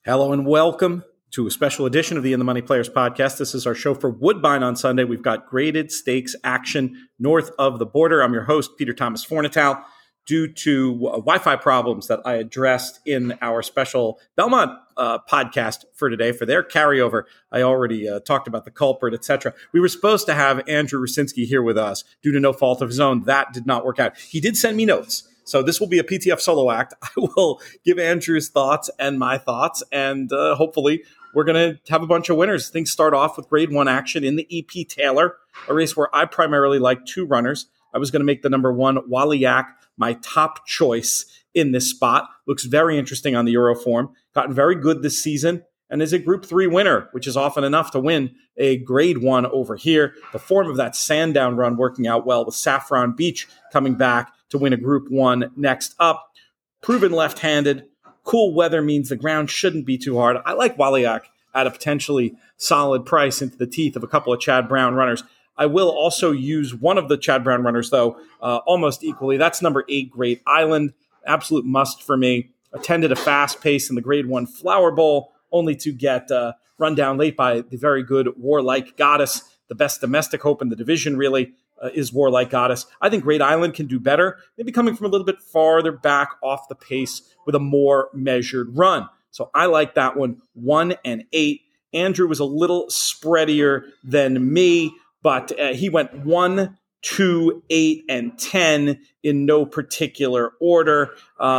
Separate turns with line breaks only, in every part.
Hello and welcome to a special edition of the In the Money Players podcast. This is our show for Woodbine on Sunday. We've got graded stakes action north of the border. I'm your host, Peter Thomas Fornatale. Due to Wi-Fi problems that I addressed in our special Belmont podcast for today, for their carryover, I already talked about the culprit, etc. We were supposed to have Andrew Rucinski here with us due to no fault of his own. That did not work out. He did send me notes. So this will be a PTF solo act. I will give Andrew's thoughts and my thoughts, and hopefully we're going to have a bunch of winners. Things start off with grade one action in the EP Taylor, a race where I primarily like two runners. I was going to make the number one, Waliak, my top choice in this spot. Looks very interesting on the Euroform. Gotten very good this season and is a Group 3 winner, which is often enough to win a grade one over here. The form of that Sandown run working out well with Saffron Beach coming back to win a Group 1 next up. Proven left-handed. Cool weather means the ground shouldn't be too hard. I like Waliak at a potentially solid price into the teeth of a couple of Chad Brown runners. I will also use one of the Chad Brown runners, though, almost equally. That's number 8, Great Island. Absolute must for me. Attended a fast pace in the Grade 1 Flower Bowl, only to get run down late by the very good Warlike Goddess, the best domestic hope in the division, really. Is Warlike Goddess. I think Great Island can do better, maybe coming from a little bit farther back off the pace with a more measured run. So I like that one, 1 and 8. Andrew was a little spreadier than me, but he went 1, 2, 8, and 10 in no particular order.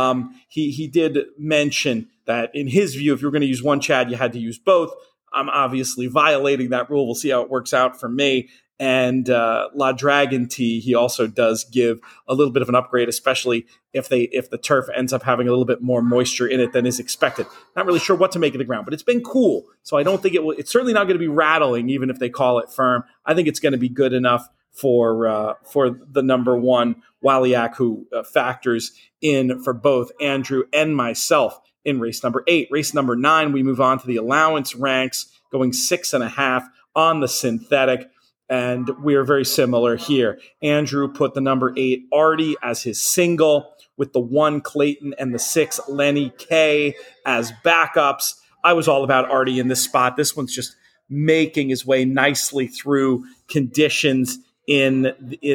He did mention that in his view, if you were going to use one Chad, you had to use both. I'm obviously violating that rule. We'll see how it works out for me. And La Dragon Tea, he also does give a little bit of an upgrade, especially if the turf ends up having a little bit more moisture in it than is expected. Not really sure what to make of the ground, but it's been cool. So I don't think it's certainly not going to be rattling, even if they call it firm. I think it's going to be good enough for the number one, Waliak, who factors in for both Andrew and myself in race number 8. Race number 9, we move on to the allowance ranks, going 6.5 on the synthetic. And we are very similar here. Andrew put the number 8 Artie as his single, with the 1 Clayton and the 6 Lenny K as backups. I was all about Artie in this spot. This one's just making his way nicely through conditions in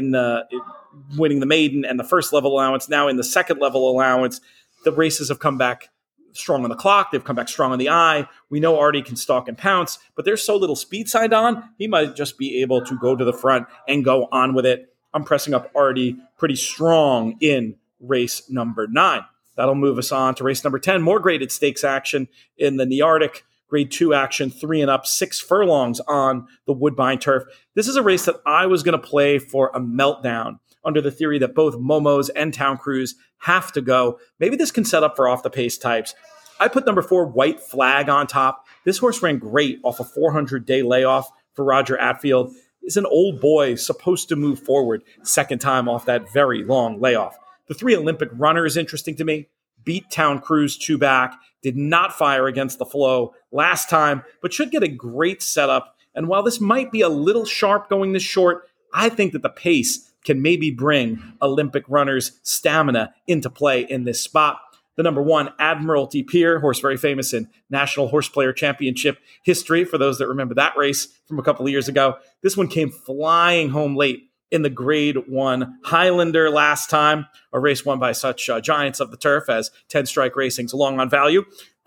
winning the maiden and the first level allowance. Now in the second level allowance, the races have come back strong on the clock. They've come back strong on the eye. We know Artie can stalk and pounce, but there's so little speed signed on, he might just be able to go to the front and go on with it. I'm pressing up Artie pretty strong in race number 9. That'll move us on to race number 10. More graded stakes action in the Nearctic. Grade 2 action, 3 and up, 6 furlongs on the Woodbine turf. This is a race that I was going to play for a meltdown under the theory that both Momos and Town Cruise have to go. Maybe this can set up for off-the-pace types. I put number 4, White Flag, on top. This horse ran great off a 400-day layoff for Roger Attfield. Is an old boy supposed to move forward second time off that very long layoff. The 3 Olympic Runner is interesting to me. Beat Town Cruise 2 back. Did not fire against the flow last time, but should get a great setup. And while this might be a little sharp going this short, I think that the pace can maybe bring Olympic Runner's stamina into play in this spot. The number 1, Admiralty Pier, horse very famous in National Horse Player Championship history, for those that remember that race from a couple of years ago. This one came flying home late in the Grade 1 Highlander last time, a race won by such giants of the turf as 10 Strike Racing's Long on Value.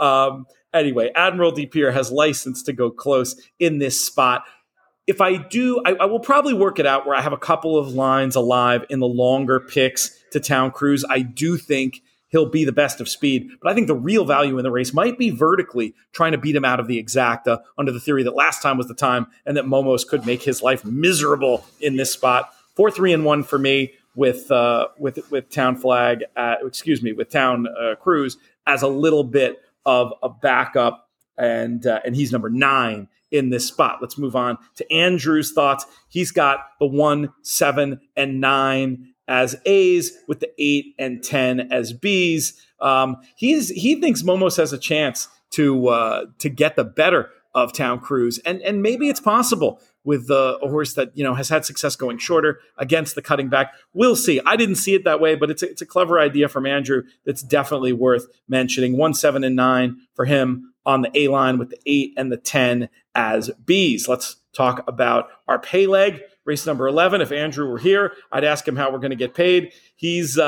Anyway, Admiralty Pier has license to go close in this spot. If I do, I will probably work it out where I have a couple of lines alive in the longer picks to Town Cruise. I do think he'll be the best of speed, but I think the real value in the race might be vertically trying to beat him out of the exacta under the theory that last time was the time and that Momos could make his life miserable in this spot. 4, 3, and 1 for me with Town Flag, with Town Cruise as a little bit of a backup, and he's number 9 in this spot. Let's move on to Andrew's thoughts. He's got the 1, 7, and 9 as A's, with the 8 and 10 as B's. He thinks Momos has a chance to get the better of Town Cruise. And maybe it's possible with a horse that, has had success going shorter against the cutting back. We'll see. I didn't see it that way, but it's a clever idea from Andrew that's definitely worth mentioning. 1, 7, and 9 for him on the A line with the 8 and the 10 as Bs. Let's talk about our pay leg, race number 11. If Andrew were here, I'd ask him how we're going to get paid. He's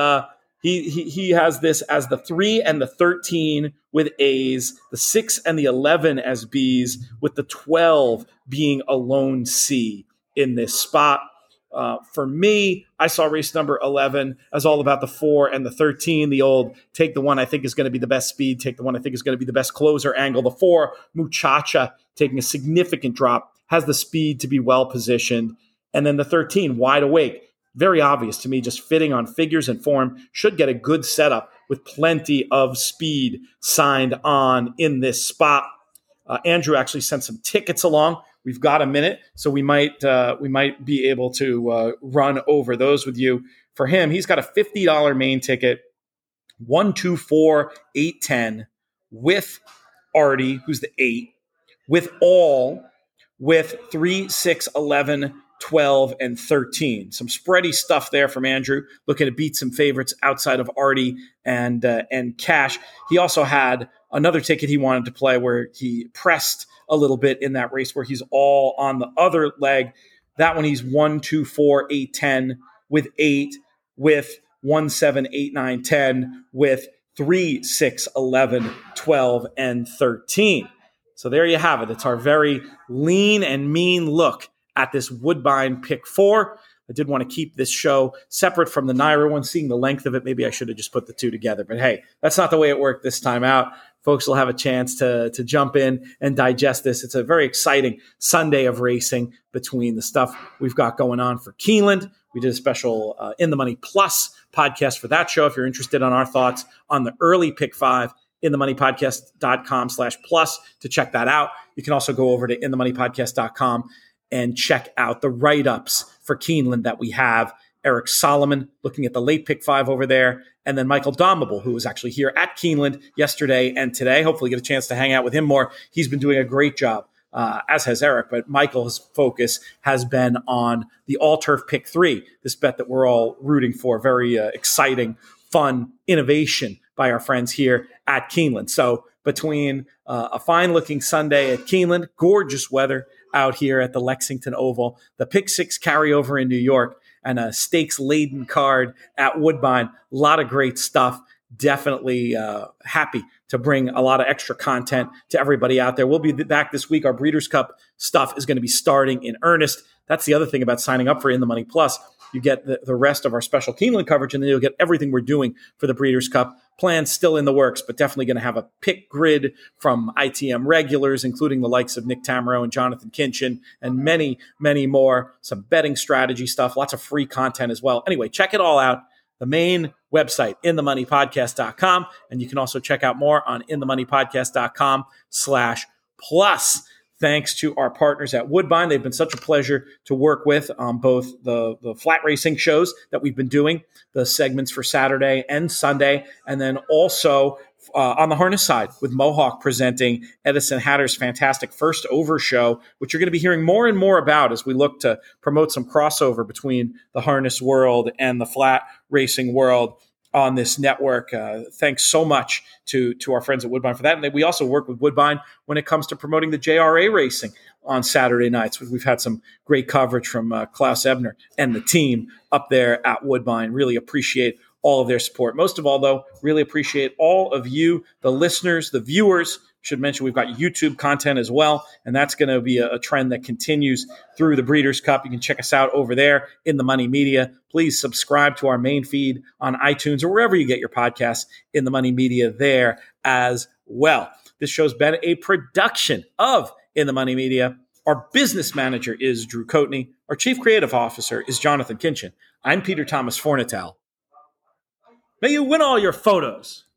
he has this as the 3 and the 13 with A's, the 6 and the 11 as B's, with the 12 being a lone C in this spot. For me, I saw race number 11 as all about the 4 and the 13, the old take the one I think is going to be the best speed, take the one I think is going to be the best closer angle. The 4, Muchacha, taking a significant drop, has the speed to be well positioned. And then the 13, Wide Awake. Very obvious to me, just fitting on figures and form, should get a good setup with plenty of speed signed on in this spot. Andrew actually sent some tickets along. We've got a minute, so we might be able to run over those with you. For him, he's got a $50 main ticket, 1, 2, 4, 8, 10, with Artie, who's the 8, with all, with 3, 6, 11, 12, and 13. Some spready stuff there from Andrew, looking to beat some favorites outside of Artie and Cash. He also had another ticket he wanted to play where he pressed a little bit in that race where he's all on the other leg. That one he's 1, 2, 4, 8, 10 with 8, with 1, 7, 8, 9, 10 with 3, 6, 11, 12, and 13. So there you have it. It's our very lean and mean look at this Woodbine Pick 4. I did want to keep this show separate from the NYRA one. Seeing the length of it, maybe I should have just put the two together. But hey, that's not the way it worked this time out. Folks will have a chance to jump in and digest this. It's a very exciting Sunday of racing between the stuff we've got going on for Keeneland. We did a special In the Money Plus podcast for that show. If you're interested on our thoughts on the early Pick 5, inthemoneypodcast.com/plus to check that out. You can also go over to inthemoneypodcast.com and check out the write-ups for Keeneland that we have. Eric Solomon looking at the late Pick 5 over there, and then Michael Domable, who was actually here at Keeneland yesterday and today. Hopefully get a chance to hang out with him more. He's been doing a great job, as has Eric, but Michael's focus has been on the all-turf Pick 3, this bet that we're all rooting for. Very exciting, fun innovation by our friends here at Keeneland. So between a fine-looking Sunday at Keeneland, gorgeous weather out here at the Lexington Oval, the Pick 6 carryover in New York, and a stakes-laden card at Woodbine, a lot of great stuff. Definitely happy to bring a lot of extra content to everybody out there. We'll be back this week. Our Breeders' Cup stuff is going to be starting in earnest. That's the other thing about signing up for In the Money Plus. You get the rest of our special Keeneland coverage, and then you'll get everything we're doing for the Breeders' Cup. Plans still in the works, but definitely going to have a pick grid from ITM regulars, including the likes of Nick Tamaro and Jonathan Kinchin, and many, many more. Some betting strategy stuff, lots of free content as well. Anyway, check it all out. The main website, inthemoneypodcast.com, and you can also check out more on inthemoneypodcast.com/plus. Thanks to our partners at Woodbine. They've been such a pleasure to work with on both the flat racing shows that we've been doing, the segments for Saturday and Sunday, and then also on the harness side with Mohawk presenting Edison Hatter's fantastic First Over show, which you're going to be hearing more and more about as we look to promote some crossover between the harness world and the flat racing world on this network. Thanks so much to our friends at Woodbine for that. And we also work with Woodbine when it comes to promoting the JRA racing on Saturday nights. We've had some great coverage from Klaus Ebner and the team up there at Woodbine. Really appreciate all of their support. Most of all, though, really appreciate all of you, the listeners, the viewers. Should mention we've got YouTube content as well, and that's going to be a trend that continues through the Breeders' Cup. You can check us out over there in the Money Media. Please subscribe to our main feed on iTunes or wherever you get your podcasts, in the Money Media there as well. This show's been a production of In the Money Media. Our business manager is Drew Coatney. Our chief creative officer is Jonathan Kinchin. I'm Peter Thomas Fornatale. May you win all your photos.